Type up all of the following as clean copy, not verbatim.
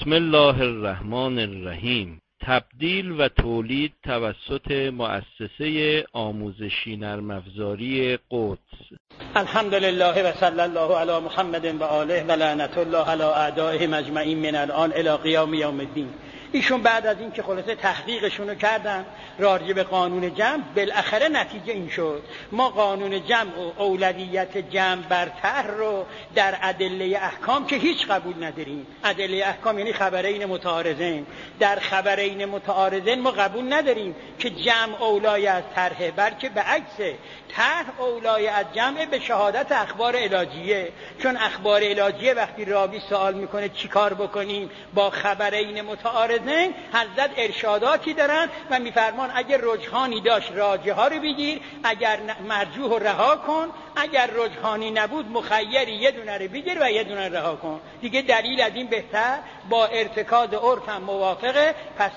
بسم الله الرحمن الرحیم. تبدیل و تولید توسط مؤسسه آموزشی نرم افزاری قدس. الحمدلله و صلی الله علی محمد و آله و لعنت الله علی اعدائه اجمعین من الان الی قیام یوم الدین. ایشون بعد از این که خلاصه تحقیقشونو کردن راجع به قانون جمع، بالاخره نتیجه این شد ما قانون جمع و اولویت جمع برتر رو در ادله احکام که هیچ قبول نداریم. ادله احکام یعنی خبرین متعارضین. در خبرین متعارضین ما قبول نداریم که جمع اولای از طرحه، بلکه به عکس طرح اولای از جمع به شهادت اخبار الهیه. چون اخبار الهیه وقتی راوی سوال میکنه چی کار بکنیم با خبرین متعارضین، حضرت ارشاداتی دارن و میفرمان اگر رجحانی داشت راجح ها رو بگیر، اگر مرجوح رو رها کن، اگر رجحانی نبود مخیری یه دونه رو بگیر و یه دونه رها کن. دیگه دلیل از این بهتر با ارتکاز عرف هم موافقه. پس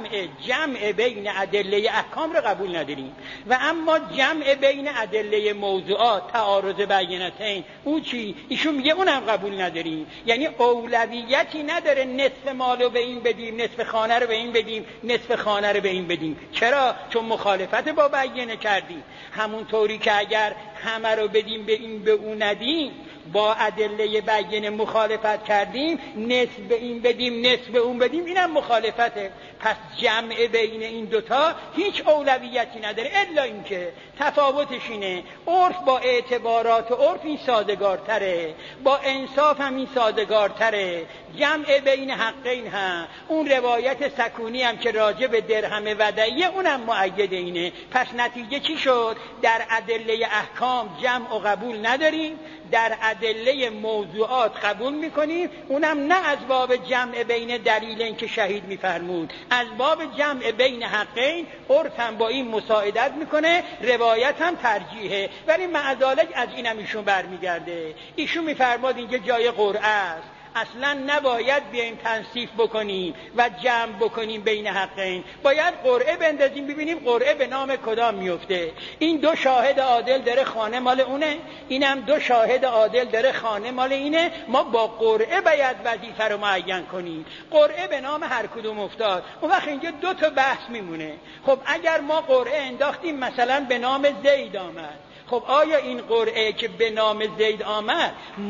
جمع بین ادله احکام رو قبول نداریم. و اما جمع بین ادله موضوعات تعارض بینتین اون چی؟ ایشون میگه اونم قبول نداریم. یعنی اولویتی نداره نصف مالو به این بدیم، نصف خانه رو به این بدیم، نصف خانه رو به این بدیم. چرا؟ چون مخالفت با بیانه کردیم. همونطوری که اگر همه رو بدیم به این به اون ندیم، با ادله بیانه مخالفت کردیم، نصف به این بدیم نصف به اون بدیم، اینم مخالفته. پس جمع بین این دوتا هیچ اولویتی نداره، الا اینکه تفاوتش اینه عرف با اعتبارات عرف این سازگارتره، با انصاف هم این سازگارتره. جمع بین حقین هم اون روایت سکونی هم که راجع به درهم ودعیه اونم مؤید اینه. پس نتیجه چی شد؟ در ادله احکام جمع و قبول نداریم، در ادله موضوعات قبول میکنیم، اونم نه از باب جمع بین دلیلین که شهید میفرمود، از باب جمع بین حقین. عرف هم با این مساعدت میکنه، روایت هم ترجیحه. ولی معذالک از اینم ایشون برمیگرده. ایشون میفرماد اینجا جای قرعه است، اصلا نباید بیایم تنصیف بکنیم و جمع بکنیم بین حقین. باید قرعه بندازیم ببینیم قرعه به نام کدام میفته. این دو شاهد عادل داره خانه مال اونه، اینم دو شاهد عادل داره خانه مال اینه. ما با قرعه باید وظیفه رو معین کنیم. قرعه به نام هر کدوم افتاد، اون وقت اینجا دو تا بحث میمونه. خب اگر ما قرعه انداختیم مثلا به نام زید آمد، خب آیا این قرعه که به نام زید آمد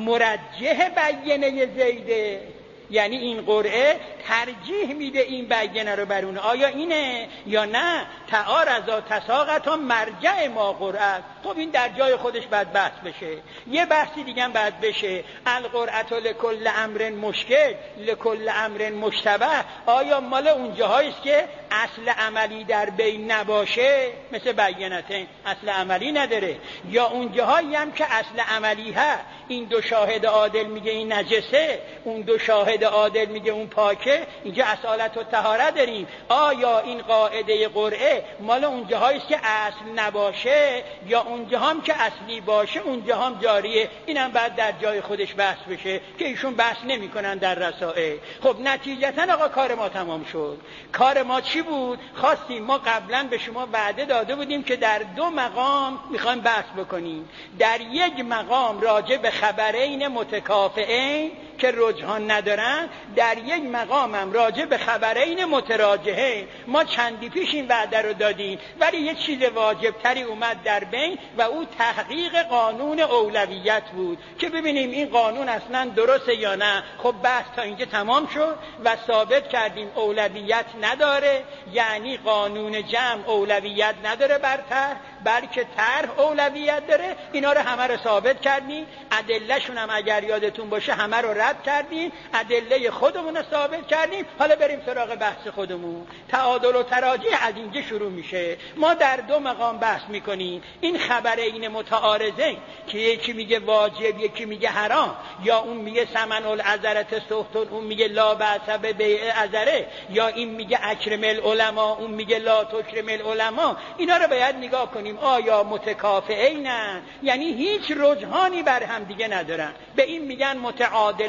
مرجح بیانه زیده؟ یعنی این قرعه ترجیح میده این بیانه رو بر اون، آیا اینه یا نه؟ تعارض تساقط مرجع ما قرعه. خب این در جای خودش باید بحث بشه. یه بحثی دیگه هم باید بشه، القرعه لکل امر مشکل لکل امر مشتبه. آیا مال اونجاهایی است که اصل عملی در بین نباشه، مثل بیانتین اصل عملی نداره، یا اونجاهایی هم که اصل عملی ها، این دو شاهد عادل میگه این نجسه، اون دو شاهد عادل میگه اون پاکه، اینجا اصالت و طهارت داریم. آیا این قاعده قرعه مال اونجاهایی است که اصل نباشه، یا اونجا هم که اصلی باشه اونجا هم جاریه؟ اینم بعد در جای خودش بحث بشه که ایشون بحث نمی‌کنن در رسائل. خب نتیجتاً آقا کار ما تمام شد. کار ما چی بود؟ خواستیم، ما قبلا به شما وعده داده بودیم که در دو مقام میخوایم بحث بکنیم. در یک مقام راجع به خبرین متکافئین که رجحان ندارن، در یک مقام هم راجع به خبرین متراجحین. ما چندی پیش این وعده رو دادیم، ولی یه چیز واجب تری اومد در بین و او تحقیق قانون اولویت بود که ببینیم این قانون اصلا درسته یا نه. خب بحث تا اینجا تمام شد و ثابت کردیم اولویت نداره، یعنی قانون جمع اولویت نداره برتر، بلکه طرح اولویت داره. اینا رو همه رو ثابت کردیم، ادله‌شون هم اگر یادتون باشه همه رو رد کردیم، ادله خودمون رو ثابت کردیم. حالا بریم سراغ بحث خودمون. تعادل و تراجیح از اینجا شروع میشه. ما در دو مقام بحث میکنیم. این خبرین متعارضین که یکی میگه واجب یکی میگه حرام، یا اون میگه ثمن العذرة سخط اون میگه لا بأس ببیع عذره، یا این میگه اکرم العلماء اون میگه لا تکرم العلماء. اینا رو باید نگاه کنیم آیا متکافئینن، یعنی هیچ رجحانی بر هم دیگه ندارن. به این میگن متعادل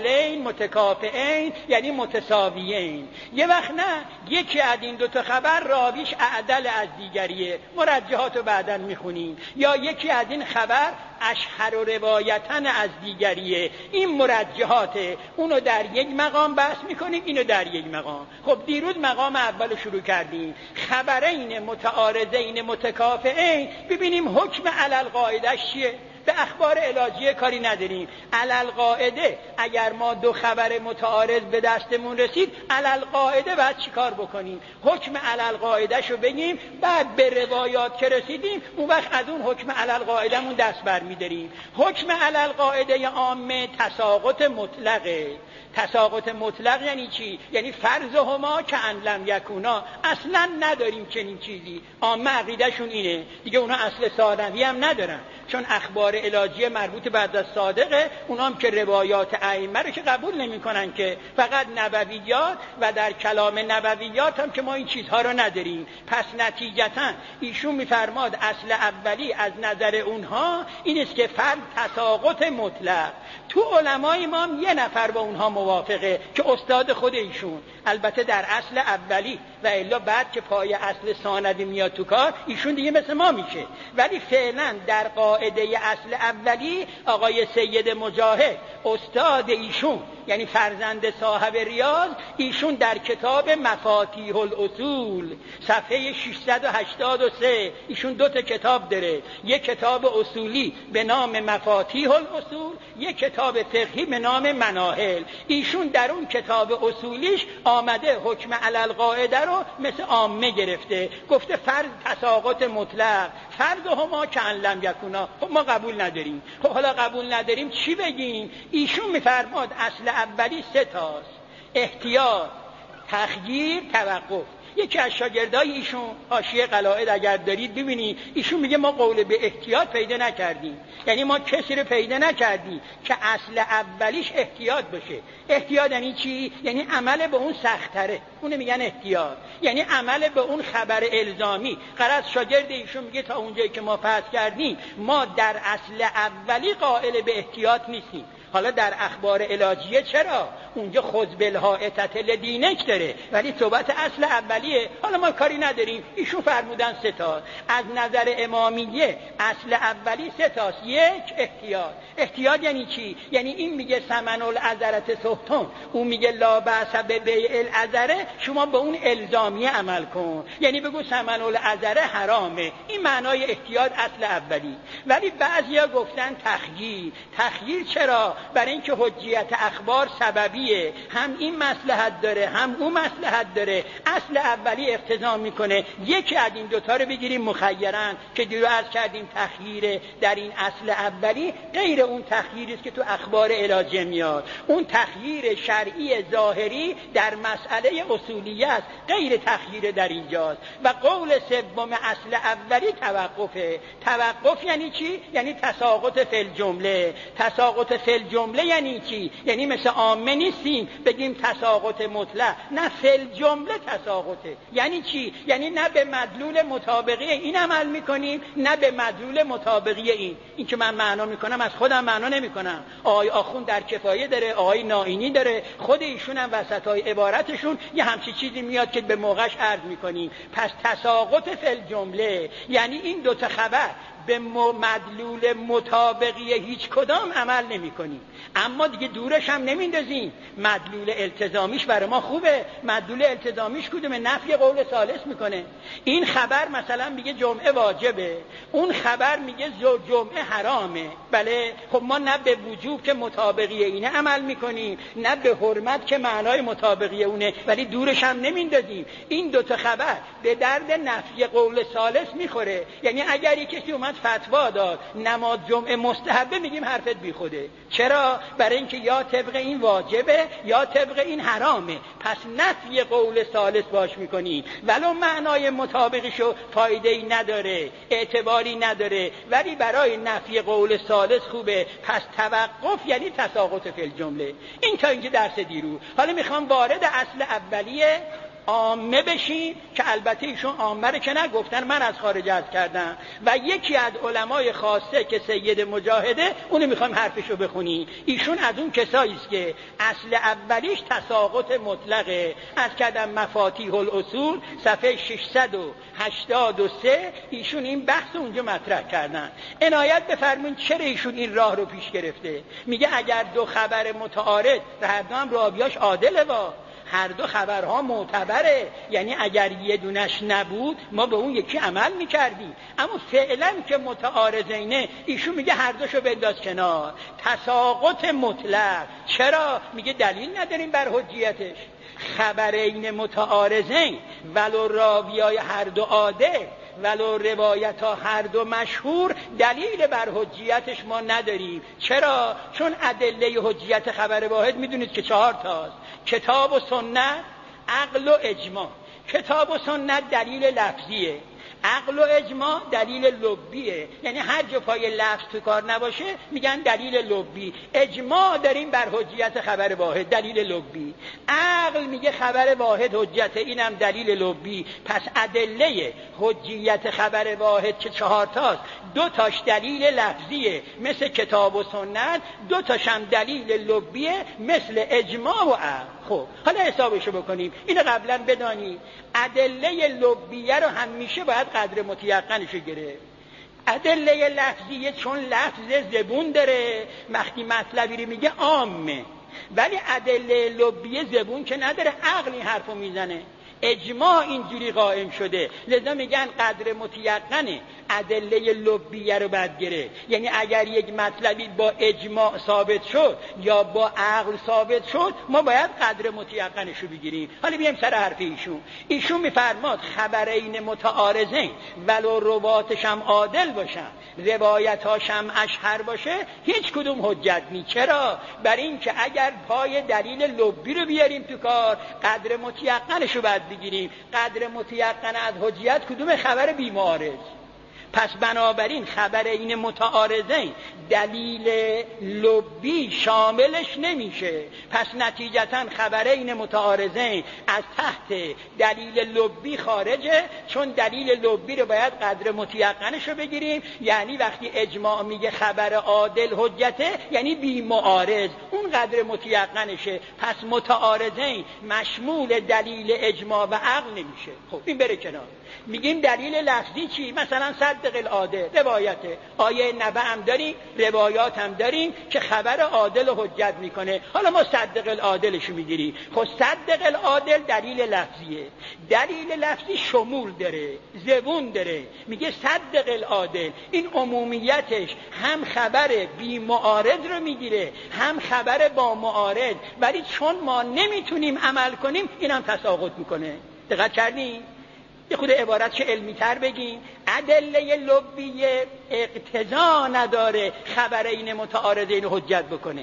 متعادلین، متکافئین یعنی متساویین. یه وقت نه، یکی از این دو تا خبر راویش اعدل از دیگریه، مرجحات رو بعداً میخونیم، یا یکی از این خبر اشهر و روایتن از دیگریه، این مرجحاته، اونو در یک مقام بحث میکنیم، اینو در یک مقام. خب دیروز مقام اول شروع کردیم، خبرین متعارضین متکافئین، ببینیم حکم علی القاعده چیه. به اخبار علاجیه کاری نداریم، علی القاعده اگر ما دو خبر متعارض به دستمون رسید، علی القاعده باید چی کار بکنیم؟ حکم علی القاعده شو بگیم، بعد به روایات که رسیدیم اون وقت از اون حکم علی القاعده مون دست برمی‌داریم. حکم علی القاعده عامه تساقط مطلقه. تساقط مطلق یعنی چی؟ یعنی فرضهما که ان لم یکونا، اصلا نداریم چنین چیزی. عامه عقیدهشون اینه دیگه، اونا اصل ثانوی هم ندارن، چون اخبار علاجیه مربوط بعد از صادقه، اونام که روایات ائمه رو که قبول نمی‌کنن، که فقط نبویات و در کلام نبویات هم که ما این چیزها رو نداریم. پس نتیجتا ایشون می‌فرماد اصل اولی از نظر اونها این است که فرض تساقط مطلق. تو علمای ما هم یه نفر با اونها موافقه که استاد خود ایشون، البته در اصل اولی، و الا بعد که پای اصل ثانوی میاد تو کار ایشون دیگه مثل ما میشه. ولی فعلا در قاعده اصل اولی آقای سید مجاهد استاد ایشون، یعنی فرزند صاحب ریاض، ایشون در کتاب مفاتیح الاصول صفحه 683 ایشون دو تا کتاب داره، یک کتاب اصولی به نام مفاتیح الاصول، یک کتاب فقهی به نام مناهل. ایشون در اون کتاب اصولیش آمده حکم علی القاعده رو مثل عامه گرفته، گفته فرض تساقط مطلق، فرضهما که ان لم یکونا. خب ما قبول نداریم. خب حالا قبول نداریم چی بگیم؟ ایشون میفرماد اصل اولی سه تاست: احتیاط، تخییر، توقف. یکی از شاگردای ایشون، حاشیه قلائد اگر دارید ببینید، ایشون میگه ما قول به احتیاط پیدا نکردیم، یعنی ما کسی رو پیدا نکردیم که اصل اولیش احتیاط باشه. احتیاط یعنی چی؟ یعنی عمل به اون سخت‌تره، اونو میگن احتیاط، یعنی عمل به اون خبر الزامی. غرض شاگرد ایشون میگه تا اونجایی که ما فرض کردیم ما در اصل اولی قائل به احتیاط نیستیم. حالا در اخبار علاجیه چرا؟ اونجا خذبالحائطة لدینک داره، ولی صحبت اصل اولیه. حالا ما کاری نداریم، ایشون فرمودن سه تا. از نظر امامیه اصل اولی سه تاست. یک، احتیاط. احتیاط یعنی چی؟ یعنی این میگه ثمن العذرة سهتون، اون میگه لا بأس ببیع العذره، شما به اون الزامیه عمل کن، یعنی بگو ثمن العذره حرامه. این معنای احتیاط اصل اولی. ولی بعضیا گفتن تخییر. تخییر چرا؟ برای اینکه حجیت اخبار سببیه، هم این مصلحت داره هم اون مصلحت داره. اصل اولی اقتضا میکنه یکی از این دوتا رو بگیریم مخیرن، که دیرو عرض کردیم تخییر در این اصل اولی غیر اون تخییری است که تو اخبار علاجه میاد. اون تخییر شرعی ظاهری در مسئله اصولیه است، غیر تخییر در اینجاست. و قول سوم اصل اولی توقفه. توقف یعنی چی؟ یعنی تساقط فی الجمله. تساقط فی الجمله یعنی چی؟ یعنی مثل عامه نیستیم بگیم تساقط مطلق، نه فی الجمله تساقطه. یعنی چی؟ یعنی نه به مدلول مطابقی این عمل میکنیم نه به مدلول مطابقی این که من معنا میکنم از خودم معنا نمیکنم. آقای آخوند در کفایه داره، آقای نائینی داره، خود ایشون هم وسطای عبارتشون یه همچی چیزی میاد که به موقعش عرض میکنیم. پس تساقط فی الجمله یعنی این دو تا خبر به مدلول مطابقی هیچ کدام عمل نمی کنیم، اما دیگه دورش هم نمیندازیم. مدلول التزامیش برای ما خوبه. مدلول التزامیش کدومه؟ نفی قول ثالث میکنه. این خبر مثلا میگه جمعه واجبه، اون خبر میگه جمعه حرامه. بله، خب ما نه به وجوب که مطابقی اینه عمل میکنیم نه به حرمت که معنای مطابقی اونه، ولی دورش هم نمیندازیم. این دوتا خبر به درد نفی قول ثالث میخوره. یعنی اگر کسی اومد فتوا داد نماز جمعه مستحبه، میگیم حرفت بی خوده. چرا؟ برای اینکه یا طبق این واجبه یا طبق این حرامه. پس نفی قول ثالث باش میکنی ولو معنای مطابقشو فایده‌ای نداره، اعتباری نداره، ولی برای نفی قول ثالث خوبه. پس توقف یعنی تساقط فی الجمله. این تا اینجا درس دیرو. حالا میخوام وارد اصل اولیه عامه بشیم که البته ایشون عامه رو که نگفتن، من از خارج عرض کردم و یکی از علمای خاصه که سید مجاهده اونو میخوایم حرفشو بخونی. ایشون از اون کسایی است که اصل اولیش تساقط مطلقه. از کردم مفاتیح الاصول صفحه 683 ایشون این بحث اونجا مطرح کردن. عنایت بفرمایید چرا ایشون این راه رو پیش گرفته. میگه اگر دو خبر متعارض، هر دو هم راویاش عادله، هر دو خبرها معتبره، یعنی اگر یه دونش نبود ما به اون یکی عمل میکردیم، اما فعلا که متعارضینه ایشون میگه هر دوشو بنداز کنار. تساقط مطلق چرا؟ میگه دلیل نداریم بر حجیتش. خبرین متعارضین ولو راویای هر دو عادل ولو روایت ها هر دو مشهور، دلیل بر حجیتش ما نداریم. چرا؟ چون ادله حجیت خبر واحد میدونید که 4 تاست: کتاب و سنت، عقل و اجماع. کتاب و سنت دلیل لفظیه، عقل و اجماع دلیل لبیه، یعنی هر جا پای لفظ تو کار نباشه میگن دلیل لبی. اجماع داریم بر حجیت خبر واحد، دلیل لبی. عقل میگه خبر واحد حجت، اینم دلیل لبی. پس ادله حجیت خبر واحد که 4 تاست، 2 تاش دلیل لفظیه مثل کتاب و سنت، 2 تاش هم دلیل لبیه مثل اجماع و عقل. خب حالا حسابشو بکنیم. اینو قبلا بدانید ادله لبیه رو همیشه باید قدر متیقنشو گرفت. ادله لفظیه چون لفظ زبون داره، وقتی مطلبی رو میگه عامه، ولی ادله لبیه زبون که نداره، عقل این حرفو میزنه. اجماع اینجوری قائم شده، لذا میگن قدر متیقنه. ادله لبیه رو باید گره، یعنی اگر یک مطلبی با اجماع ثابت شد یا با عقل ثابت شد ما باید قدر متیقنش رو بگیریم. حالا بیایم سر حرف ایشون میفرماد خبرین متعارضین ولو رواتش هم عادل باشن، روایتاش هم اشهر باشه، هیچ کدوم حجت نی. چرا؟ برای اینکه اگر پای دلیل لبی رو بیاریم تو کار، قدر متیقنش رو باید بگیریم. قدر متیقن از حجیت کدوم؟ خبر بی معارض. پس بنابراین خبرین متعارضین دلیل لبی شاملش نمیشه. پس نتیجتا خبرین متعارضین از تحت دلیل لبی خارجه، چون دلیل لبی رو باید قدر متیقنش رو بگیریم. یعنی وقتی اجماع میگه خبر عادل حجته، یعنی بی معارض، اون قدر متیقنشه. پس متعارضین مشمول دلیل اجماع و عقل نمیشه. خب این بره کنار. میگیم دلیل لفظی چی؟ مثلا صدق العادل، روایته، آیه نبأ هم داریم، روایات هم داریم که خبر عادل و حجت میکنه. حالا ما صدق العادلشو میگیریم. خب صدق العادل دلیل لفظیه. دلیل لفظی شمول داره، زبون داره. میگه صدق العادل، این عمومیتش هم خبر بی معارض رو میگیره هم خبر با معارض، ولی چون ما نمیتونیم عمل کنیم اینم تساقط میکنه. دقت کردین؟ یه خود عبارت که علمی تر بگیم، ادله لبیه اقتضا نداره خبرین متعارضین حجت بکنه.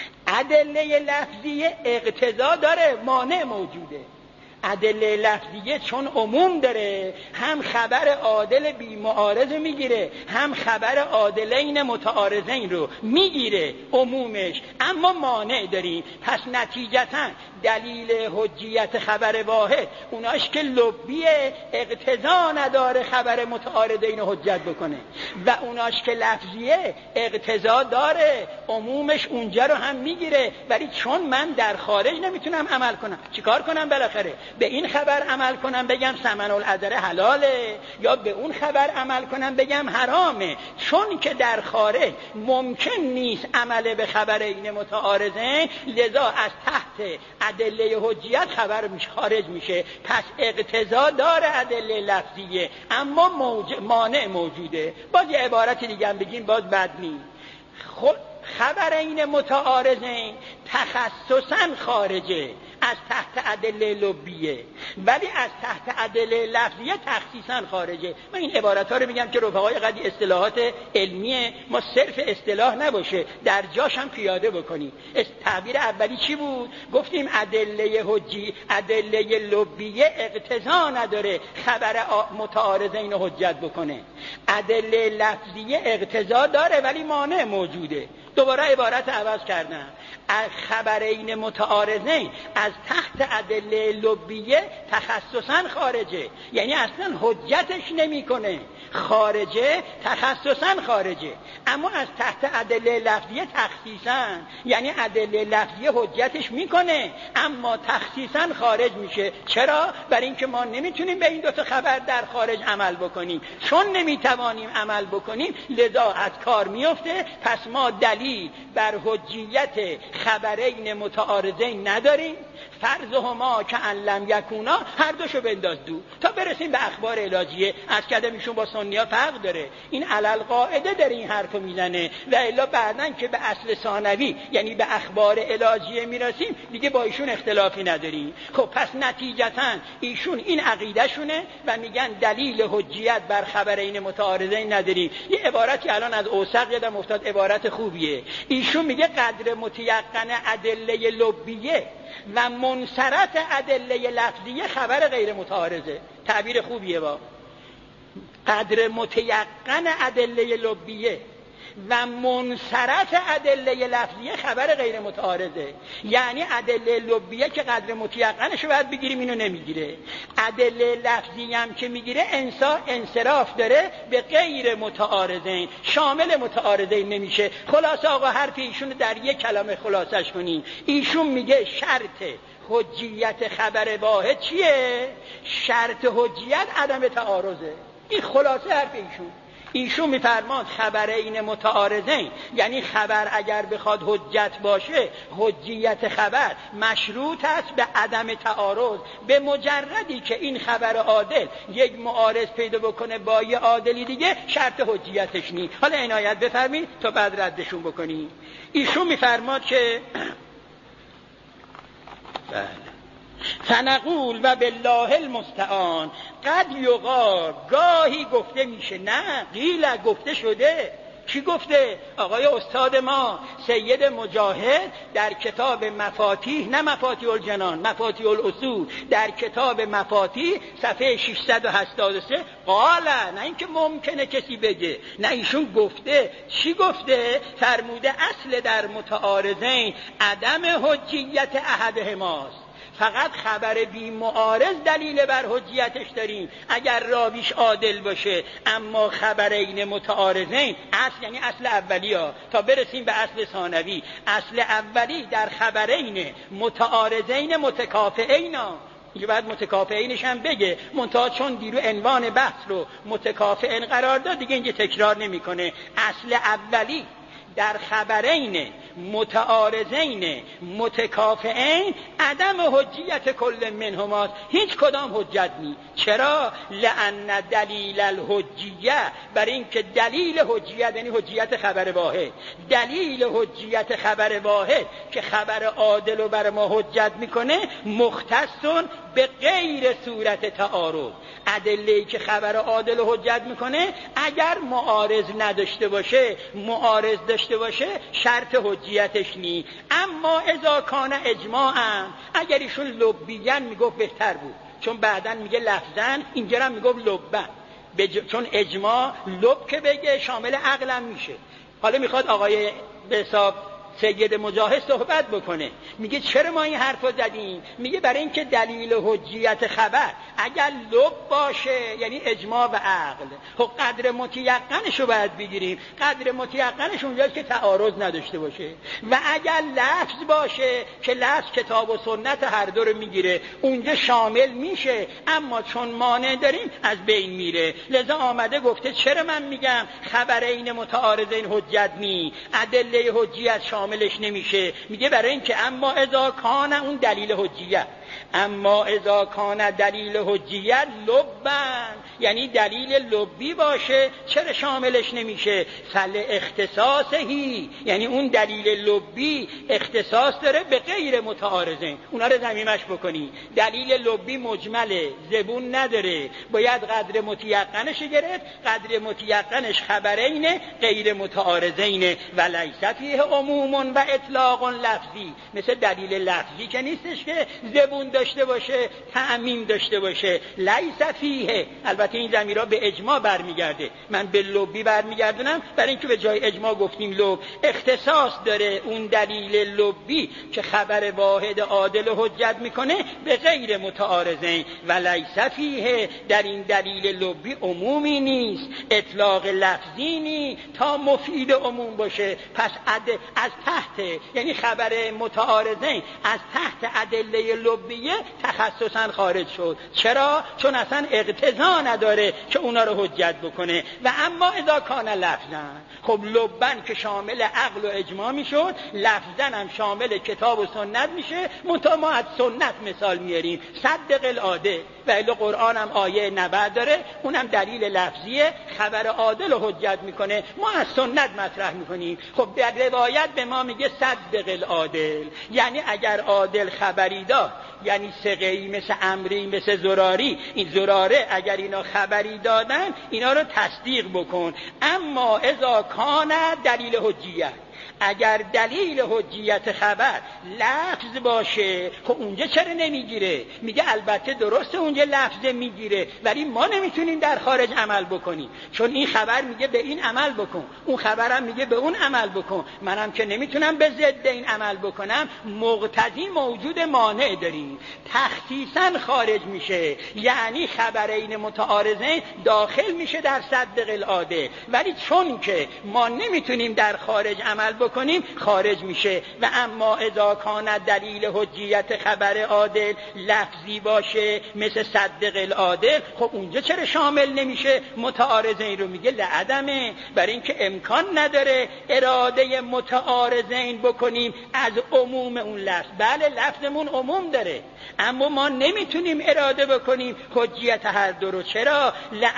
ادله لفظیه اقتضا داره، مانع موجوده. ادله لفظیه چون عموم داره، هم خبر عادل بی معارض میگیره هم خبر عادلین متعارضین رو میگیره عمومش، اما مانع داریم. پس نتیجتا دلیل حجیت خبر واحد اوناش که لبیه اقتضا نداره خبر متعارضین حجت بکنه، و اوناش که لفظیه اقتضا داره عمومش اونجا رو هم میگیره. ولی چون من در خارج نمیتونم عمل کنم، چیکار کنم؟ بالاخره به این خبر عمل کنم بگم ثمن العذر حلاله، یا به اون خبر عمل کنم بگم حرامه. چون که در خارج ممکن نیست عمل به خبر این متعارضین، لذا از تحت ادله حجیت خبر خارج میشه. پس اقتضا داره ادله لفظیه، اما مانع موجوده. باز یه عبارت دیگه هم بگیم باز بد نیست. خبرین متعارضین تخصصا خارجه از تحت ادله لبیه، ولی از تحت ادله لفظیه تخصیصا خارجه. من این عبارت ها رو میگم که رفقای قدی اصطلاحات علمیه، ما صرف اصطلاح نباشه در جاش هم پیاده بکنیم. تعبیر اولی چی بود؟ گفتیم ادله حجی، ادله لبیه اقتضا نداره خبر متعارضین حجت بکنه. ادله لفظیه اقتضا داره ولی مانع موجوده. دوباره عبارت عوض کردم. خبرین متعارضین از تحت ادله لبیه تخصصا خارجه، یعنی اصلا حجتش نمیکنه. خارجه تخصصا خارجه، اما از تحت ادله لفظیه تخصیصا، یعنی ادله لفظیه حجتش میکنه اما تخصیصا خارج میشه. چرا؟ برای اینکه ما نمیتونیم به این دو تا خبر در خارج عمل بکنیم. چون نمیتوانیم عمل بکنیم لذا از کار میفته. پس ما دلیل بر حجیت خبرین متعارضین نداریم. فرضهما که ان لم یکونا، هر دوشو بنداز دو تا برسیم به اخبار علاجیه. از کدمشون با سنی‌ها فرق داره، این علل قاعده داره این حرفو میزنه، و الا بعدن که به اصل ثانوی یعنی به اخبار علاجیه میرسیم دیگه با ایشون اختلافی نداریم. خب پس نتیجتاً ایشون این عقیده شونه و میگن دلیل حجیت بر خبرین متعارضین نداریم. یه عبارتی الان از اوسق یادم افتاد، عبارت خوبیه. ایشون میگه قدر متیقن ادله لبیه و منصرف ادله لفظیه خبر غیر متعارضه. تعبیر خوبیه. با قدر متیقن ادله لبیه و منصرف ادله لفظیه خبر غیر متعارضه، یعنی ادله لبیه که قدر متیقنش رو باید بگیریم، اینو نمیگیره. ادله لفظی هم که میگیره انصراف داره به غیر متعارضین، شامل متعارضین نمیشه. خلاصه آقا حرف ایشون در یک کلمه خلاصش کنیم. ایشون میگه شرط حجیت خبر واحد چیه؟ شرط حجیت عدم تعارضه. این خلاصه حرف ایشون میفرماد خبرین متعارضین، یعنی خبر اگر بخواد حجت باشه حجیت خبر مشروط است به عدم تعارض. به مجردی که این خبر عادل یک معارض پیدا بکنه با یه عادلی دیگه شرط حجیتش نی. حالا عنایت بفرمایید تا بعد ردشون بکنی. ایشون میفرماد که فنقول و بالله المستعان قد یقال، گاهی گفته میشه، نه قیل گفته شده. کی گفته؟ آقای استاد ما سید مجاهد در کتاب مفاتیح، نه مفاتیح الجنان، مفاتیح الاصول، در کتاب مفاتیح صفحه 683 قاله، نه اینکه ممکنه کسی بگه، نه ایشون گفته. چی گفته؟ فرموده اصل در متعارضین عدم حجیت احدهماست، فقط خبر بی معارض دلیل بر حجیتش داریم اگر راویش عادل باشه. اما خبرین متعارضین اصل، یعنی اصل اولی ها، تا برسیم به اصل ثانوی. اصل اولی در خبرین متعارضین متکافئین ها، اینجا باید متکافئینش هم بگه، منتها چون دیرو عنوان بحث رو متکافئین قرار داد دیگه اینجا تکرار نمیکنه. اصل اولی در خبرین متعارضین متکافئین عدم حجیت کل منهما، هیچ کدام حجت نی. چرا؟ لأن دلیل الحجیه، برای اینکه دلیل حجیت یعنی حجیت خبر واحد، دلیل حجیت خبر واحد که خبر عادل رو بر ما حجت میکنه مختصون به غیر صورت تعارض. ادله‌ای که خبر عادل رو حجت میکنه اگر معارض نداشته باشه، معارض داشته باشه شرط حجیتش نی. اما اذا کان اجماعا، اگر ایشون لبیان میگفت بهتر بود، چون بعدن میگه لفظن، اینجا هم میگفت لبن، چون اجماع لب که بگه شامل عقلم میشه. حالا میخواد آقای به حساب سید مجاهد صحبت بکنه، میگه چرا ما این حرفو زدیم؟ میگه برای اینکه دلیل حجیت خبر اگر لب باشه یعنی اجماع و عقل، خب قدر متیقنشو باید بگیریم. قدر متیقنش اونجاست که تعارض نداشته باشه، و اگر لفظ باشه که لفظ کتاب و سنت هر دو رو میگیره اونجا شامل میشه، اما چون مانع داریم از بین میره. لذا آمده گفته چرا من میگم خبرین متعارضین حجت نی، ادله حجیت شاملش نمیشه. میگه برای اینکه اما اذا کان، اون دلیل حجیت، اما اذا کان دلیل حجیت لبن، یعنی دلیل لبی باشه چرا شاملش نمیشه؟ فل اختصاصهی، یعنی اون دلیل لبی اختصاص داره به غیر متعارضین. اونا رو ضمیمش بکنی. دلیل لبی مجمله، زبون نداره، باید قدر متیقنش گرفت. قدر متیقنش خبرین غیر متعارضین و لیس فیه عموم و اطلاق لفظی، مثل دلیل لفظی که نیستش که زبون داشته باشه تعمیم داشته باشه. لیس فیه، البته این ضمیرها به اجماع برمیگرده، من به لبی برمیگردونم برای اینکه به جای اجماع گفتیم لب. اختصاص داره اون دلیل لبی که خبر واحد عادل حجت میکنه به غیر متعارضین. و لیس فیه، در این دلیل لبی عمومی نیست، اطلاق لفظی نیست تا مفید عموم باشه. پس از تحت، یعنی خبر متعارضین از تحت ادله لبیه تخصصا خارج شد. چرا؟ چون اصلا اقتضا نداره که اونا رو حجت بکنه. و اما اذا کان لفظن، خب لبن که شامل عقل و اجماع میشد، لفظن هم شامل کتاب و سنت میشه. منتها ما از سنت مثال میاریم، صدق العاده. و الا قرآن هم آیه 90 داره، اونم دلیل لفظیه، خبر عادل رو حجت میکنه، ما از سنت مطرح میکنیم. خب در روایت به ما میگه صدق العادل، یعنی اگر عادل خبری داد، یعنی ثقه‌ای مثل عمری مثل زراری، این زراره اگر اینا خبری دادن اینا رو تصدیق بکن. اما اذا کان دلیل حجیت، اگر دلیل حجیت خبر لفظ باشه، خب اونجا چرا نمیگیره؟ میگه البته درسته اونجا لفظ میگیره، ولی ما نمیتونیم در خارج عمل بکنیم، چون این خبر میگه به این عمل بکن، اون خبرم میگه به اون عمل بکن، منم که نمیتونم به ضد این عمل بکنم. مقتضی موجود مانع داریم، تخصیصا خارج میشه، یعنی خبرین متعارضین داخل میشه در صدق العاده، ولی چون که ما نمیتونیم در خارج عمل بکنیم خارج میشه. و اما اذا کان دلیل حجیت خبر عادل لفظی باشه مثل صدق العادل، خب اونجا چرا شامل نمیشه متعارضین رو؟ میگه لعدمه، برای اینکه امکان نداره اراده متعارضین بکنیم از عموم اون لفظ. بله لفظمون عموم داره، اما ما نمیتونیم اراده بکنیم حجیت هر دو رو. چرا؟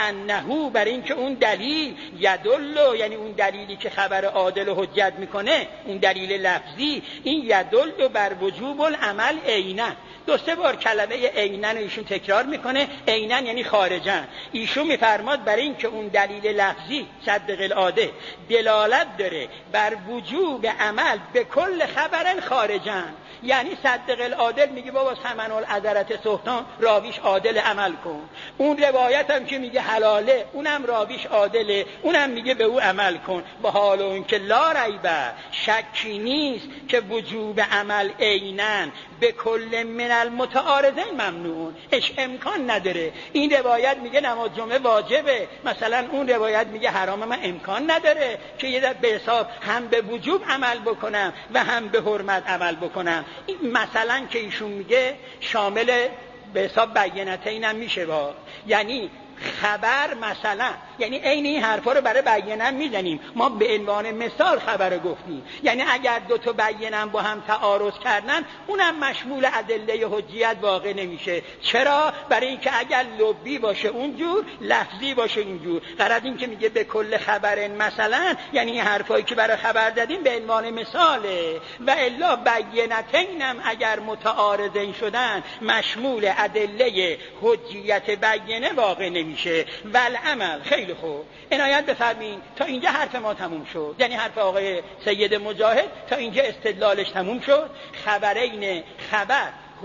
لانه، برای اینکه اون دلیل یدل، یعنی اون دلیلی که خبر عادل و حجت میکنه، اون دلیل لفظی، این یدل بر وجوب العمل عینا. دو سه بار کلمه عینا رو ایشون تکرار میکنه، عینا یعنی خارجن. ایشون میفرماد برای اینکه اون دلیل لفظی صدق العاده دلالت داره بر وجوب عمل به کل خبرن خارجن، یعنی صدق العادل میگه بابا ثمن العذرت سلطان، راویش عادل عمل کن. اون روایت هم که میگه حلاله، اونم راویش عادله، اونم میگه به او عمل کن. با حال اون که لا ریبه، شکی نیست که وجوب عمل عیناً به کل من المتعارضین ممنوع، اش امکان نداره. این روایت میگه نماز جمعه واجبه، مثلا اون روایت میگه حرامه، من امکان نداره که یه در به حساب هم به وجوب عمل بکنم و هم به حرمت عمل بکنم. این مثلا که ایشون میگه شامل به حساب بینتین هم میشه با، یعنی خبر مثلا، یعنی عین این حرفا رو برای بیانم میزنیم، ما به عنوان مثال خبر گفتیم، یعنی اگر دو تا بیانم با هم تعارض کردن اونم مشمول ادله حجیت واقع نمیشه. چرا؟ برای اینکه اگر لبی باشه اونجور، لفظی باشه اینجور. غرض این که میگه به کل خبر مثلا، یعنی این حرفایی که برای خبر دادیم به عنوان مثاله. و الا بیانتینم اگر متعارضین شدن مشمول ادله حجیت بیانه واقع نمیشه. والعمل، خیلی خوب عنایت بفرمین. تا اینجا حرف ما تموم شد، یعنی حرف آقای سید مجاهد تا اینجا استدلالش تموم شد. خبرین خبر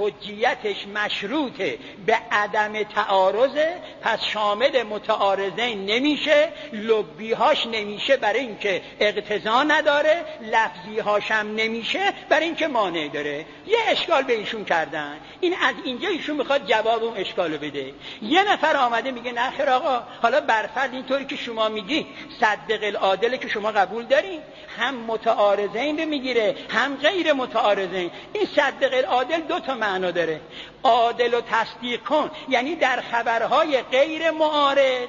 حجیتش مشروطه به عدم تعارضه، پس شامل متعارضین نمیشه، لبیهاش نمیشه برای اینکه اقتضا نداره، لفظیهاش هم نمیشه برای اینکه مانع داره. یه اشکال به ایشون کردن، این از اینجا ایشون میخواد جواب اون اشکالو بده. یه نفر آمده میگه نه خیر آقا، حالا برفرض اینطوری که شما میگی صدق العادل که شما قبول دارین، هم متعارضین رو میگیره هم غیر متعارضین. این صدق العادل دو تا معنا داره. عادل و تصدیق کن، یعنی در خبرهای غیر معارض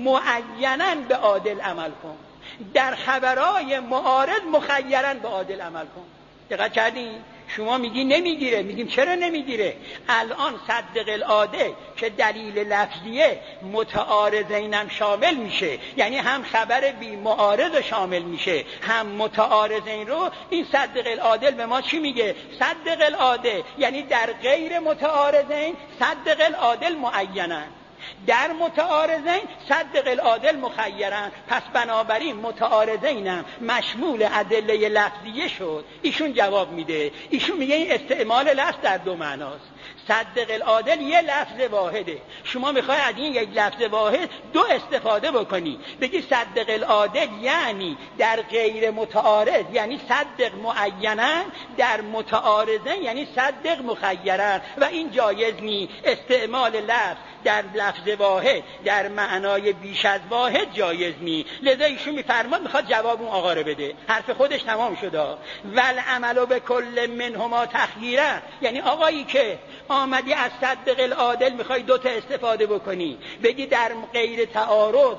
معیناً به عادل عمل کن، در خبرهای معارض مخیراً به عادل عمل کن. دقت کردین؟ شما میگی نمیگیره، میگیم چرا نمیگیره؟ الان صدق العاده که دلیل لفظیه متعارضینم شامل میشه، یعنی هم خبر بی معارض شامل میشه هم متعارضین رو. این صدق العادل به ما چی میگه؟ صدق العاده یعنی در غیر متعارضین صدق العادل معینن، در متعارضین صدق العادل مخیرن. پس بنابراین متعارضینم مشمول ادله لفظیه شد. ایشون جواب میده، ایشون میگه این استعمال لفظ در دو معناست. صدق العادل یه لفظ واحده، شما میخوای از این یک لفظ واحد دو استفاده بکنی، بگی صدق العادل یعنی در غیر متعارض یعنی صدق معینن، در متعارضه یعنی صدق مخیرن و این جایز نی. استعمال لفظ در لفظ واحد در معنای بیش از واحد جایز نی. لذا ایشون میفرماد میخواد جواب اون آقا رو بده. حرف خودش تمام شده. والعمل به کل منهما تخییرا، یعنی آقایی که آمدی از صدق العادل میخوای دوتا استفاده بکنی، بگی در غیر تعارض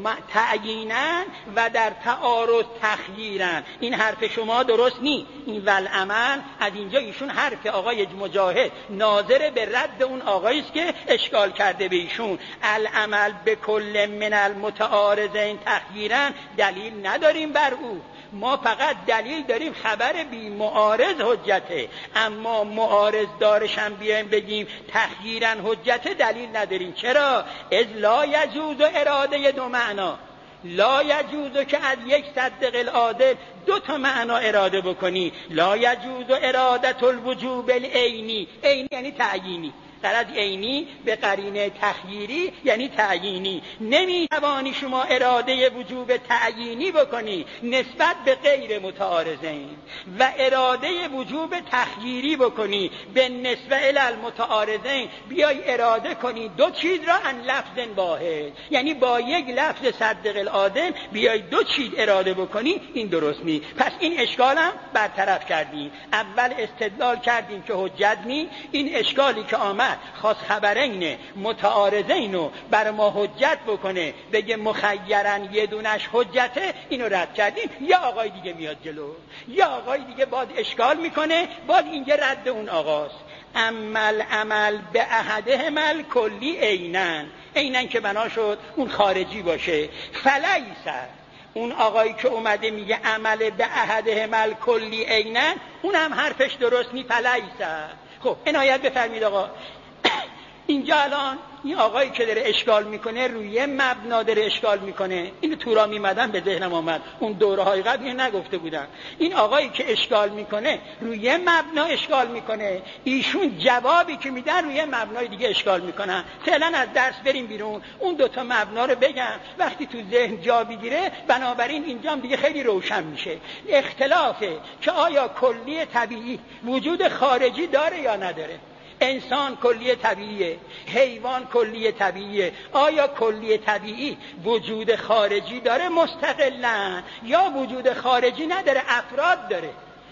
تعیینن و در تعارض تخییرن، این حرف شما درست نی. این والعمل از اینجا ایشون حرف آقای مجاهد ناظر به رد اون آقایی است که اشکال کرده به ایشون. العمل به کل من المتعارضین تخییرا، دلیل نداریم بر او، ما فقط دلیل داریم خبر بی معارض حجته، اما معارض دارش هم بیایم بگیم تخییرا حجته دلیل نداریم. چرا؟ از لا یجوز اراده دو معنا، لا یجوز که از یک صدق العادل دو تا معنا اراده بکنی. لا یجوز اراده الوجوب العینی، عینی یعنی تعیینی، غرض عینی به قرینه تخییری یعنی تعیینی. نمیتوانی شما اراده وجوب تعیینی بکنی نسبت به غیر متعارضین و اراده وجوب تخییری بکنی به نسبت الی المتعارضین، بیای اراده کنی دو چیز را ان لفظ واحد، یعنی با یک لفظ صدق العادل بیای دو چیز اراده بکنی، این درست نی. پس این اشکالم برطرف کردیم. اول استدلال کردیم که حجت نی، این اشکالی که آمد خاص خبرین متعارضین رو بر ما حجت بکنه بگه مخیرن یه دونش حجته، اینو رد کردیم. یا آقای دیگه میاد جلو، یا آقای دیگه باز اشکال میکنه، باز اینجا رد اون آقاست. عمل به احدهم الکلی عینن، عینن که بنا شد اون خارجی باشه. فلیس، اون آقایی که اومده میگه عمل به احدهم الکلی عینن، اون هم حرفش درست نی. فلیس. خب عنایت بفرمید آقا، اینجا الان این آقایی که داره اشکال میکنه روی مبنا داره اشکال میکنه. اینو تورا میمدن به ذهنم آمد، اون دوره‌های قبل اینو نگفته بودن. این آقایی که اشکال میکنه روی مبنا اشکال میکنه، ایشون جوابی که میدن روی مبنای دیگه اشکال میکنن. فعلا از درس بریم بیرون، اون دوتا مبنا رو بگم، وقتی تو ذهن جا بگیره بنابراین اینجا هم دیگه خیلی روشن میشه. اختلافه که آیا کلی طبیعی وجود خارجی داره یا نداره. انسان کلی طبیعیه، حیوان کلی طبیعیه. آیا کلی طبیعی وجود خارجی داره مستقلاً یا وجود خارجی نداره، افراد داره؟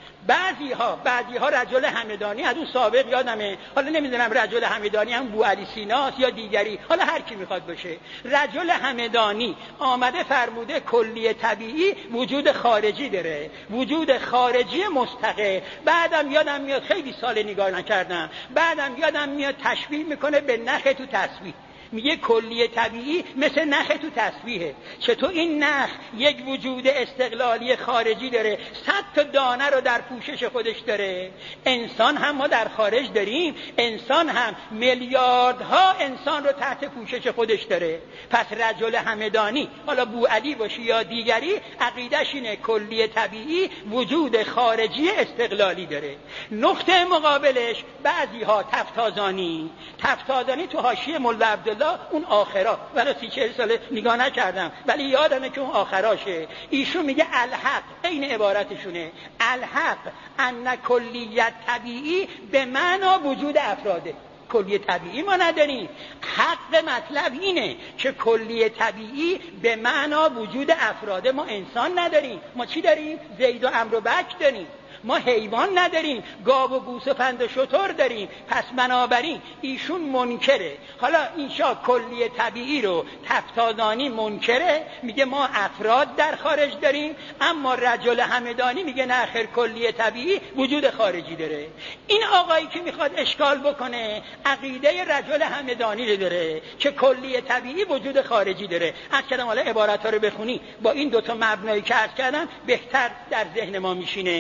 بعضی ها رجل همدانی، از اون سابق یادمه، حالا نمیدونم رجل همدانی هم بو علی سیناست یا دیگری، حالا هر کی میخواد باشه. رجل همدانی آمده فرموده کلی طبیعی وجود خارجی داره، وجود خارجی مستقل. بعدم یادم میاد، خیلی سال نگاه نکردم، بعدم یادم میاد تشبیه میکنه به نخ تو تسبیح، میگه کلی طبیعی مثل نخ تو تسبیحه. چطور این نخ یک وجود استقلالی خارجی داره، 100 تا دانه رو در پوشش خودش داره. انسان هم ما در خارج داریم، انسان هم میلیاردها انسان رو تحت پوشش خودش داره. پس رجل همدانی، حالا بو علی باشه یا دیگری، عقیدش اینه کلی طبیعی وجود خارجی استقلالی داره. نقطه مقابلش بعضی‌ها تفتازانی تو حاشیه مولا عبدالله، اون آخرا، ولی 30-40 ساله نگاه نکردم ولی یادمه که اون آخراشه. ایشون میگه الحق، این عبارتشونه، الحق ان کلیت طبیعی به معنا وجود افراده. کلی طبیعی ما نداریم. حق مطلب اینه که کلی طبیعی به معنا وجود افراده. ما انسان نداریم. ما چی داریم؟ زید و عمرو و بکر داریم. ما حیوان نداریم، گاو و گوسفند و شتر داریم. پس بنابراین ایشون منکره. حالا اینشا کلی طبیعی رو تفتازانی منکره، میگه ما افراد در خارج داریم، اما رجل همدانی میگه نه خیر، کلی طبیعی وجود خارجی داره. این آقایی که میخواد اشکال بکنه عقیده رجل همدانی رو داره که کلی طبیعی وجود خارجی داره. از کردم حالا عبارت ها رو بخونی با این دوتا مبنایی که عرض کردم بهتر در ذهن ما میشینه.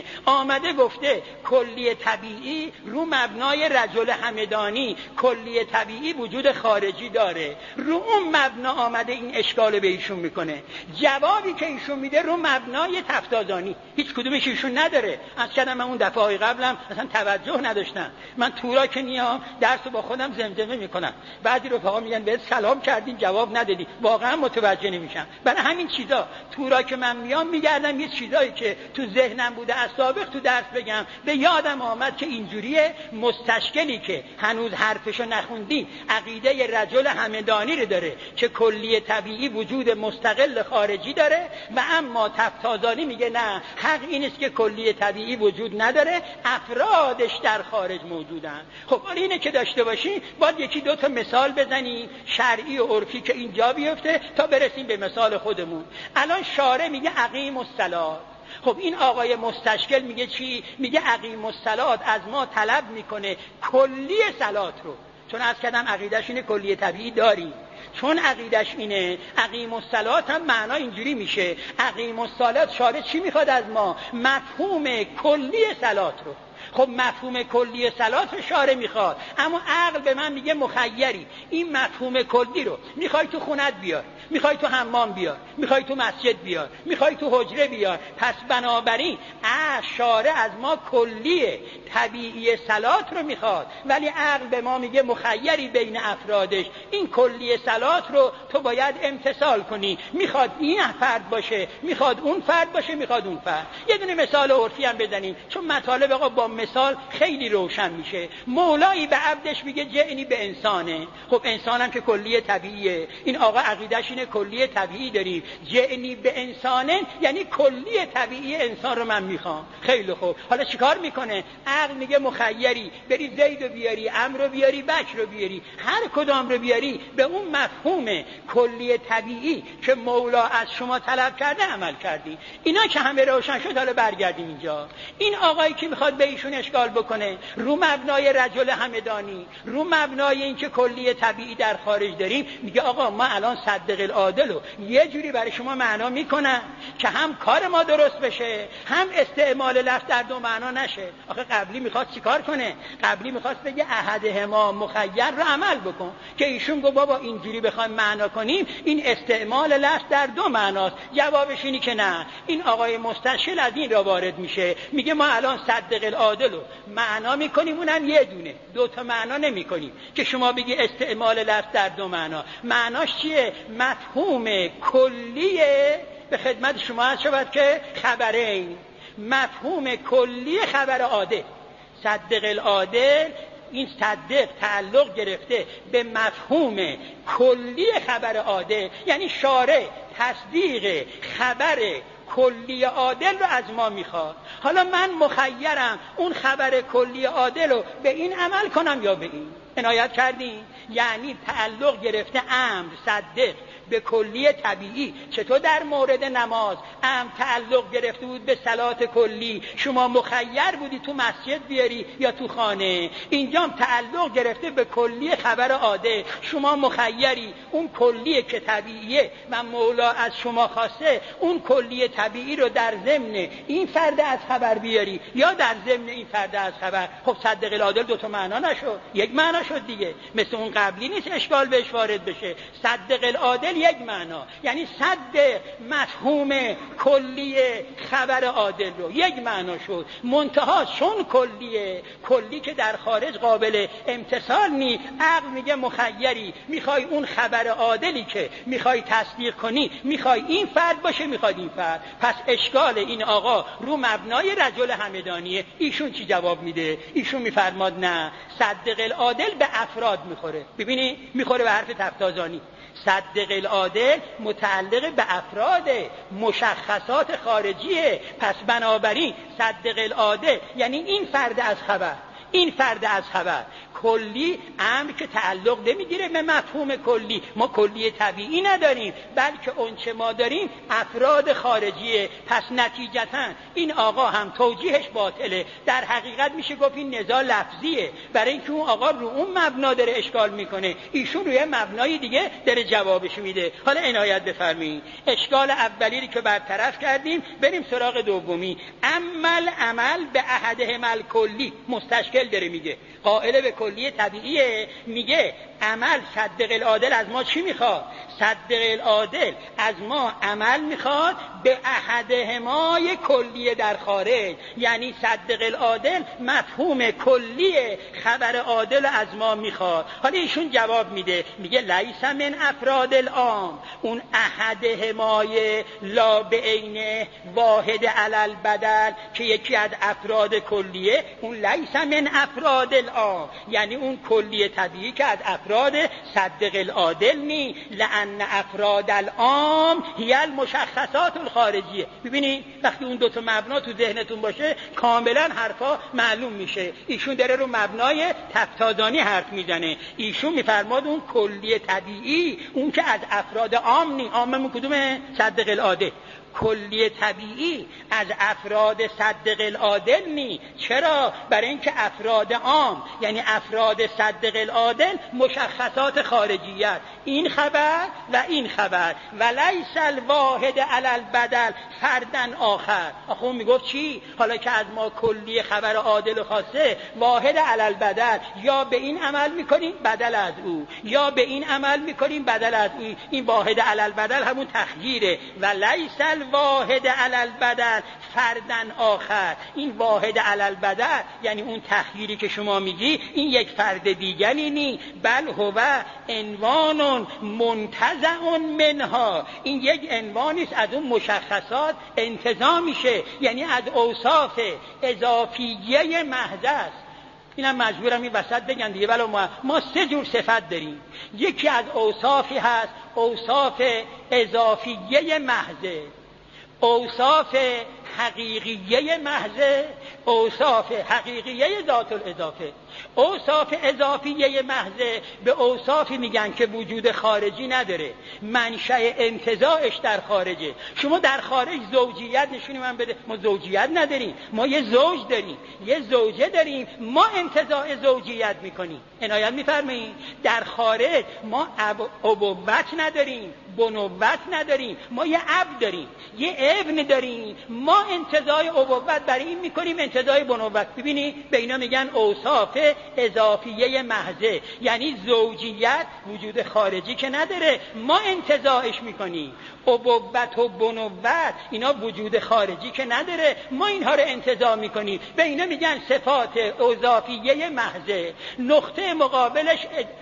آمده گفته کلیه طبیعی رو مبنای رجل همدانی، کلیه طبیعی وجود خارجی داره. رو اون مبنا آمده این اشکال به ایشون میکنه. جوابی که ایشون میده رو مبنای تفسیرانی، هیچ کدومش ایشون نداره. از کردم من اون دفعه قبلم اصلا توجه نداشتم. من تورا که میام درس رو با خودم زمزمه میکنم، بعضی رفقا میگن بهت سلام کردیم جواب ندادی، واقعا متوجه نمیشم. برای همین چیزا تورا که من میام میگردم یه چیزایی که تو ذهنم بوده از سابق تو درس بگم. به یادم آمد که اینجوریه مستشکلی که هنوز حرفشو نخوندیم عقیده رجل همدانی رو داره که کلیه طبیعی وجود مستقل خارجی داره و اما تفسیرانی میگه نه، حق این است که کلیه طبیعی وجود نداره، افرادش در خارج موجودن. خب حالا اینه که داشته باشیم باید یکی دو تا مثال بزنیم شرعی و عرفی که اینجا بیفته تا برسیم به مثال خودمون. الان شارع میگه اقیم الصلاة. خب این آقای مستشکل میگه چی؟ میگه اقیم الصلاة از ما طلب میکنه کلی صلات رو، چون از کردم عقیدش اینه کلیه طبیعی داریم، چون عقیدش اینه اقیم الصلاة هم معنا اینجوری میشه. اقیم الصلاة شارع چی میخواد از ما؟ مفهوم کلی صلات رو. خب مفهوم کلی صلات رو شارع میخواد، اما عقل به من میگه مخیری. این مفهوم کلی رو میخوای تو خونت بیار، میخوای تو حمام بیار، میخوای تو مسجد بیار، میخوای تو حجره بیار. پس بنابراین شارع از ما کلی طبیعی صلات رو میخواد، ولی عقل به ما میگه مخیری بین افرادش. این کلی صلات رو تو باید امتثال کنی، میخواد این فرد باشه، میخواد اون فرد باشه، میخواد اون فرد. یه دونه مثال عرفی هم بزنیم چون مطالب آقا با مثال خیلی روشن میشه. مولایی به عبدش میگه جئنی به انسانه. خب انسانم که کلیه طبیعیه، این آقا عقیدش اینه کلیه طبیعی داریم. جئنی به انسانه یعنی کلیه طبیعی انسان رو من میخوام. خیلی خوب، حالا چیکار میکنه؟ عقل میگه مخیری، بری زید رو بیاری، عمرو رو بیاری، بکر رو بیاری، هر کدام رو بیاری به اون مفهوم کلیه طبیعی که مولا از شما طلب کرده عمل کردی. اینا که همه روشن شد، حالا برگردیم اینجا. این آقایی که میخواد به ایشون اشکال بکنه رو مبنای رجل همدانی، رو مبنای این که کلیه طبیعی در خارج داریم، میگه آقا ما الان صدق العادل رو یه جوری برای شما معنا میکنم که هم کار ما درست بشه، هم استعمال لفظ در دو معنا نشه. آخه قبلی میخواد چیکار کنه؟ قبلی میخواد بگه احدهما مخیر رو عمل بکن، که ایشون گفت بابا اینجوری بخوایم معنا کنیم این استعمال لفظ در دو معناست. جوابش اینی که نه. این آقای مستشکل از این را وارد میشه، میگه ما الان صدق العادل رو معنا میکنیم، اونم یه دونه، دو تا معنا نمیکنیم که شما بگی استعمال لفظ در دو معنا. معناش چیه؟ مفهوم کلیه به خدمت شما هست شود که خبرین، مفهوم کلی خبر عادل. صدق العادل، این صدق تعلق گرفته به مفهوم کلی خبر عادل، یعنی شارع تصدیق خبر کلی عادل رو از ما میخواد. حالا من مخیرم اون خبر کلی عادل رو به این عمل کنم یا به این. عنایت کردین؟ یعنی تعلق گرفته امر صدق به کلی طبیعی. چطور در مورد نماز امر تعلق گرفته بود به صلات کلی، شما مخیر بودی تو مسجد بیاری یا تو خانه. اینجا تعلق گرفته به کلی خبر عادل، شما مخیری اون کلی که طبیعیه و مولا از شما خواسته اون کلی طبیعی رو در ضمن این فرد از خبر بیاری یا در ضمن این فرد از خبر. خب صدق العادل دو تا معنا نشد، یک معنا شد دیگه. مثل اون قبلی نیست اشکال بهش وارد بشه. صدق العادل یک معنا، یعنی صدق مفهوم کلی خبر عادل رو یک معنا شد. منتها چون کلی که در خارج قابل امتثال نی، عقل میگه مخیری، میخوای اون خبر عادلی که میخوای تصدیق کنی، میخوای این فرد باشه، میخوای این فرد. پس اشکال این آقا رو مبنای رجل همدانیه. ایشون چی جواب میده؟ ایشون میفرماد نه، صدق العادل به افراد میخوره. ببینی میخوره به حرف تفتازانی. صدق العادل متعلق به افراد مشخصات خارجیه. پس بنابراین صدق العادل یعنی این فرد از خبر، این فرد از خبر کلی امر که تعلق نمیگیره به مفهوم کلی. ما کلی طبیعی نداریم، بلکه اون چه ما داریم افراد خارجیه. پس نتیجتا این آقا هم توجیهش باطله. در حقیقت میشه گفت این نزاع لفظیه، برای اینکه اون آقا رو اون مبنا داره اشکال میکنه، ایشون روی مبنای دیگه داره جوابش میده. حالا عنایت بفرمایید، اشکال اولی که برطرف کردیم، بریم سراغ دومی. عمل به احدهما الکلی، مستشکل داره میگه قائل به کلی طبیعیه، میگه عمل صدق العادل از ما چی میخواد؟ صدق العادل از ما عمل میخواد به احدهمای کلیه در خارج، یعنی صدق العادل مفهوم کلیه خبر عادل از ما میخواد. حالا ایشون جواب میده، میگه لیس من افراد العام، اون احدهمای لا به عین واحد علل بدل که یکی از افراد کلیه، اون لیس من افراد العام، یعنی اون کلیه طبیعی که از افراد صدق العادل نی، لأن افراد العام هی المشخصات الخارجیه. ببینید وقتی اون دوتا مبنا تو ذهنتون باشه کاملا حرفا معلوم میشه. ایشون داره رو مبنای تفتازانی حرف میزنه. ایشون میفرماد اون کلیه طبیعی اون که از افراد عام نی، عاممون کدومه؟ صدق العادل. کلی طبیعی از افراد صدق العادل نی. چرا؟ برای اینکه افراد عام یعنی افراد صدق العادل مشخصات خارجیت، این خبر و این خبر، و لیس الواحد علی البدل فردن آخر. آخه میگفت چی؟ حالا که از ما کلی خبر عادل و خاصه، واحد علی البدل، یا به این عمل میکنیم بدل از او، یا به این عمل میکنیم بدل از او. این واحد علی البدل همون تخییره. و لیس واحد علی البدل فردن آخر، این واحد علی البدل یعنی اون تخییری که شما میگی این یک فرد دیگری نی، بل هو عنوان منتزع منها، این یک عنوانی است از اون مشخصات انتزاع میشه، یعنی از اوصاف اضافیه محض است. اینم مجبورم این وسط بگم دیگه، ولی ما سه جور صفت داریم. یکی از اوصافی هست اوصاف اضافیه محض، اوصاف حقیقیه محض، اوصاف حقیقیه ذات الاضافه. اوصاف اضافیه محض به اوصافی میگن که وجود خارجی نداره، منشأ انتزاعش در خارجه. شما در خارج زوجیت نشونی من بده، ما زوجیت نداریم، ما یه زوج داریم، یه زوجه داریم، ما انتزاع زوجیت میکنیم. عنایت میفرمایید؟ در خارج ما ابوت نداریم، بنوت نداریم، ما یه اب داریم، یه ابن داریم، ما انتزاع ابوت برای این میکنیم انتزاع بنوت. ببینید به اینا میگن اوصاف اضافیه محضه، یعنی زوجیت وجود خارجی که نداره، ما انتزاعش میکنیم. ابوت و بنوت اینا وجود خارجی که نداره، ما اینها رو انتزاع میکنیم. به اینا میگن صفات اضافیه محضه. نقطه مقابلش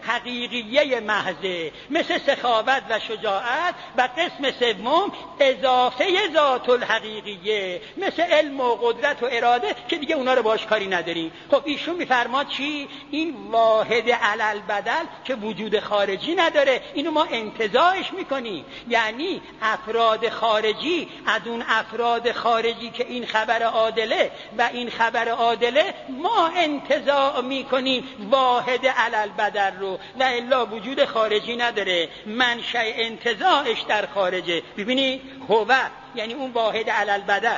حقیقیه محضه، مثل سخاوت و شجاعت، و قسم سوم اضافه ذات الحقیقیه، مثل علم و قدرت و اراده که دیگه اونا رو باش کاری نداریم. خب ایشون میفرماد چی؟ این واحد علی البدل که وجود خارجی نداره، اینو ما انتزاعش میکنیم. یعنی افراد خارجی از اون افراد خارجی که این خبر عادله و این خبر عادله، ما انتزاع میکنیم واحد علی البدل رو، و الا وجود خارجی نداره، منشأ انتزاعش در خارجه. ببینید هو یعنی اون واحد علی البدل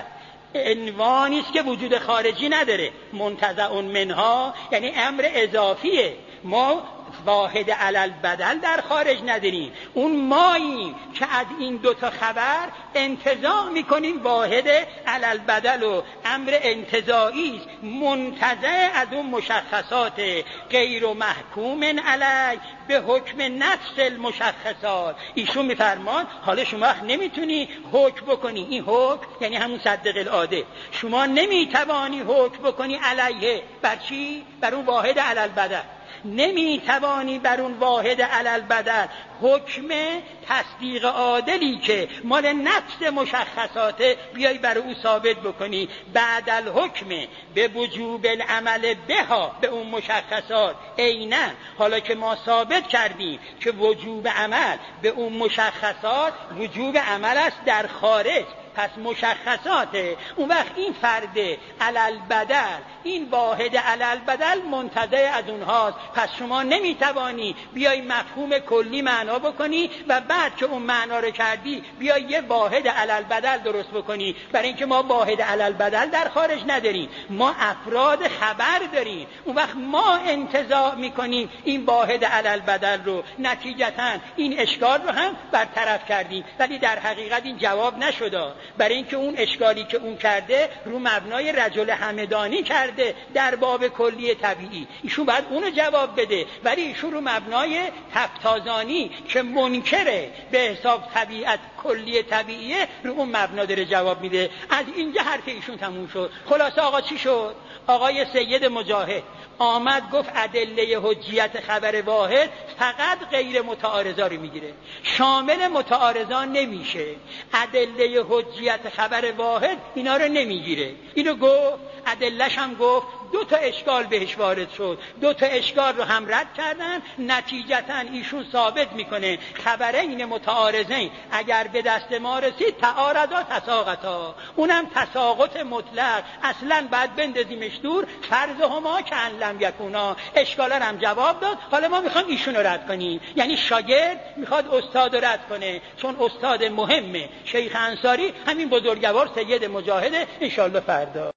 عنوانی است که وجود خارجی نداره، منتزع منها یعنی امر اضافیه. ما واحد علی البدل در خارج نداریم، اون ماییم که از این دوتا خبر انتزاع میکنیم واحد علی البدل و امر انتزاعی است منتزع از اون مشخصات غیر محکوم علی به حکم نفس المشخصات. ایشون میفرمان حالا شما نمیتونی حکم بکنی، این حکم یعنی همون صدق العاده، شما نمیتوانی حکم بکنی علیه. بر چی؟ بر اون واحد علی البدل. نمیتوانی بر اون واحد علی البدل حکم تصدیق عادلی که مال نفس مشخصاته بیای بر او ثابت بکنی. بعد الحکم به وجوب العمل بها، به اون مشخصات عینا. حالا که ما ثابت کردیم که وجوب عمل به اون مشخصات وجوب عمل است در خارج، پس مشخصاته. اون وقت این فرد علالبدل، این واحد علالبدل منتزع از اونهاست. پس شما نمیتوانی بیای مفهوم کلی معنا بکنی و بعد که اون معنا رو کردی بیای یه واحد علالبدل درست بکنی، برای اینکه ما واحد علالبدل در خارج نداریم، ما افراد خبر داریم. اون وقت ما انتزاع میکنیم این واحد علالبدل رو، نتیجتاً این اشکال رو هم برطرف کردیم. ولی در حقیقت این جواب نشده، برای اینکه اون اشکالی که اون کرده رو مبنای رجل همدانی کرده در باب کلی طبیعی، ایشون باید اونو جواب بده. ولی ایشون رو مبنای تفتازانی که منکره به حساب طبیعت کلی طبیعیه، رو اون مبنا داره جواب میده. از اینجا حرف ایشون تموم شد. خلاصه آقا چی شد؟ آقای سید مجاهد آمد گفت ادله حجیت خبر واحد فقط غیر متعارضا رو میگیره، شامل متعارضان نمیشه. ادله حجیت خبر واحد اینا رو نمیگیره. اینو گفت، ادله‌ش هم گفت، دو تا اشکال بهش وارد شد، دو تا اشکال رو هم رد کردن. نتیجتاً ایشون ثابت میکنه خبرین متعارضین اگر به دست ما رسید تعارضا تساقطا، اونم تساقط مطلق، اصلا بعد بندازیمش دور، فرضهما که ان لم یکونا. اشکالا هم جواب داد. حالا ما میخوام ایشون رو رد کنیم، یعنی شاگرد میخواد استاد رو رد کنه، چون استاد مهمه شیخ انصاری همین بزرگوار سید مجاهده. انشالله فردا